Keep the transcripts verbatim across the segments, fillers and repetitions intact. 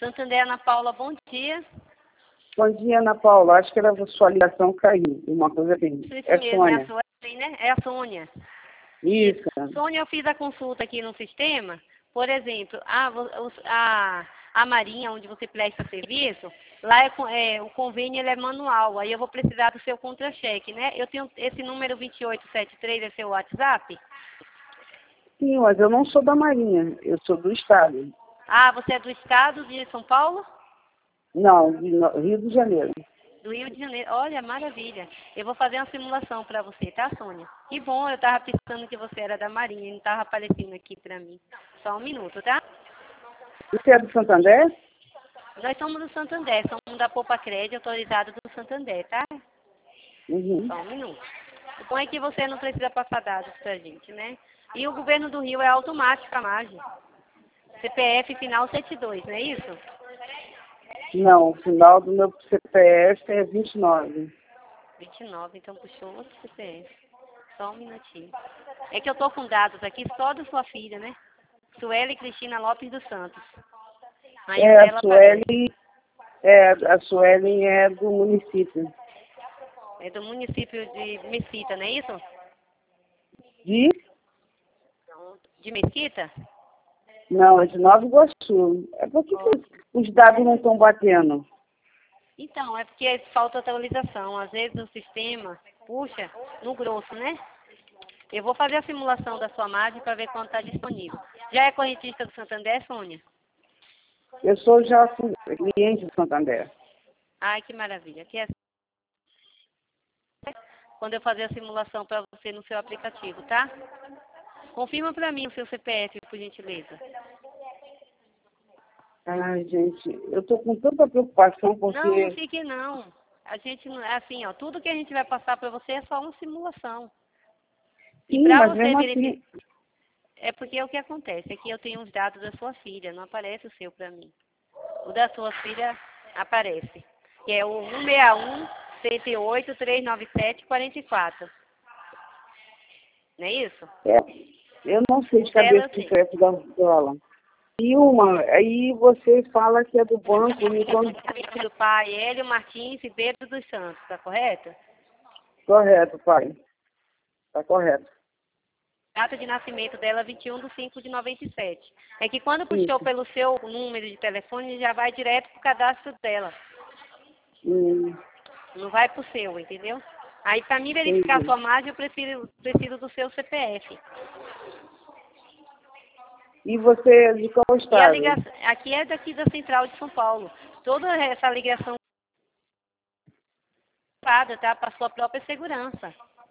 Santander, Ana Paula, bom dia. Bom dia, Ana Paula. Acho que era a sua ligação caiu. Uma coisa bem. Isso É mesmo, Sônia. é a Suelen, né? É a Sônia. Isso. Sônia, eu fiz a consulta aqui no sistema. Por exemplo, a, a, a Marinha, onde você presta serviço, lá é, é, o convênio ele é manual. Aí eu vou precisar do seu contra-cheque, né? Eu tenho esse número vinte e oito setenta e três, é seu WhatsApp? Sim, mas eu não sou da Marinha. Eu sou do Estado. Ah, você é do Estado de São Paulo? Não, de no- Rio de Janeiro. Do Rio de Janeiro. Olha, maravilha. Eu vou fazer uma simulação para você, tá, Sônia? Que bom, eu estava pensando que você era da Marinha e não estava aparecendo aqui para mim. Só um minuto, tá? Você é do Santander? Nós somos do Santander, somos da Poupa Crédito, autorizado do Santander, tá? Uhum. Só um minuto. O bom é que você não precisa passar dados pra gente, né? E o governo do Rio é automático a margem. C P F final setenta e dois, não é isso? Não, o final do meu C P F é vinte e nove. vinte e nove, então puxou outro C P F. Só um minutinho. É que eu tô com dados aqui só da sua filha, né? Sueli Cristina Lopes dos Santos. Aí o É, a dela aparece. Sueli, é, a Sueli é do município. É do município de Mesquita, não é isso? De? De Mesquita? Não, é de Nova Iguaçu. É porque os dados não estão batendo. Então, é porque falta atualização. Às vezes o sistema puxa no grosso, né? Eu vou fazer a simulação da sua margem para ver quanto está disponível. Já é correntista do Santander, Sônia? Eu sou já cliente do Santander. Ai, que maravilha. Aqui é quando eu fazer a simulação para você no seu aplicativo, tá? Confirma para mim o seu C P F, por gentileza. Ai, gente, eu tô com tanta preocupação porque... Não, não fique não. A gente não é assim, ó. Tudo que a gente vai passar para você é só uma simulação. E Sim, para mas você mesmo verificar... assim... É porque o que acontece é que eu tenho os dados da sua filha, não aparece o seu para mim. O da sua filha aparece, que é o um seis um, cento e oito, trezentos e noventa e sete, quarenta e quatro. Não é isso? É, eu não sei O de dela cabeça eu que tenho. foi essa da dólar. E uma, aí você fala que é do banco, me quando... Do pai, Hélio Martins Ribeiro dos Santos, tá correto? Correto, pai. Tá correto. Data de nascimento dela, vinte e um de cinco de noventa e sete. É que quando puxou Isso. pelo seu número de telefone, já vai direto pro cadastro dela. Hum, Não vai pro seu, entendeu? Aí, para mim verificar a entendi. sua margem, eu prefiro, preciso do seu C P F. E você é de qual E a estado? ligação, aqui é daqui da Central de São Paulo. Toda essa ligação é tá, para sua própria segurança.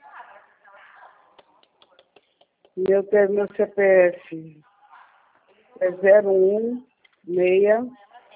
Meu, te- meu C P F é zero um seis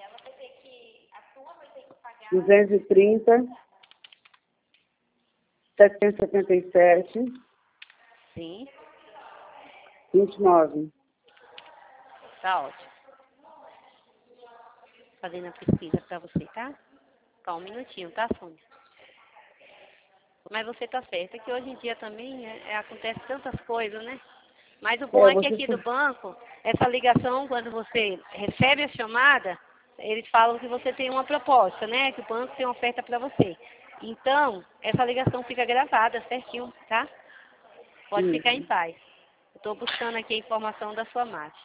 duzentos e trinta setecentos e setenta e sete Sim, vinte e nove. tá ótimo. Fazendo a pesquisa para você, tá? Só um minutinho, tá, Sônia? Mas você tá certa que hoje em dia também é, é, acontece tantas coisas, né? Mas o bom É, é que você... aqui do banco, essa ligação, quando você recebe a chamada, eles falam que você tem uma proposta, né? Que o banco tem uma oferta para você. Então, essa ligação fica gravada certinho, tá? Pode ficar em Isso. paz. Estou buscando aqui a informação da sua margem.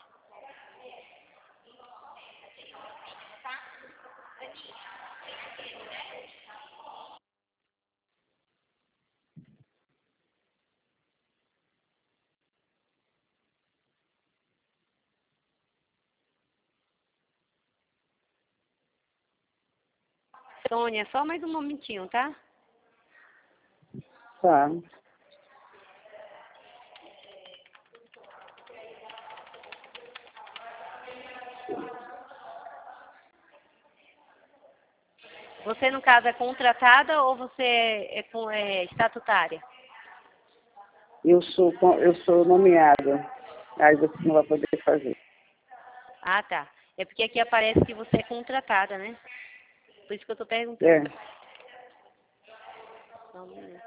Sônia, só mais um momentinho, tá? Tá. Você, no caso, é contratada ou você é, com- é estatutária? Eu sou, co- eu sou nomeada. Aí você não vai poder fazer. Ah, tá. É porque aqui aparece que você é contratada, né? Por isso que eu estou É. perguntando. Só um minuto.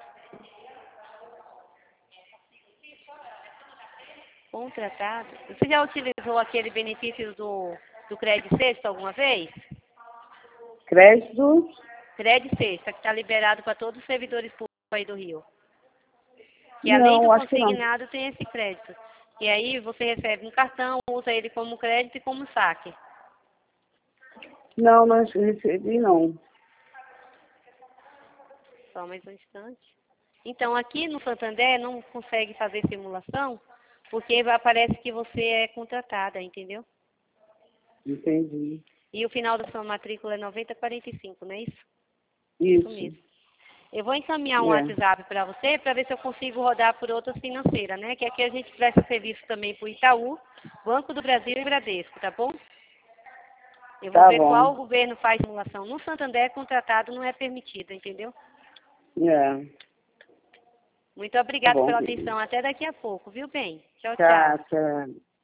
Contratado? Você já utilizou aquele benefício do do Crédito Sexta alguma vez? Crédito? Crédito Sexta, que está liberado para todos os servidores públicos aí do Rio. Que além do Não, acho que não. consignado tem esse crédito. E aí você recebe um cartão, usa ele como crédito e como saque. Não, não recebi, não. Só mais um instante. Então, aqui no Santander não consegue fazer simulação, porque aparece que você é contratada, entendeu? Entendi. E o final da sua matrícula é noventa e quarenta e cinco, não é isso? Isso. Isso mesmo. Eu vou encaminhar um É. WhatsApp para você, para ver se eu consigo rodar por outras financeiras, né? Que aqui a gente presta serviço também para o Itaú, Banco do Brasil e Bradesco, tá bom? Eu vou Tá ver bom. qual governo faz simulação. No Santander, contratado não é permitido, entendeu? É. Muito obrigada Tá bom. pela atenção. Até daqui a pouco, viu, bem? Tchau, Tá, tchau. tá.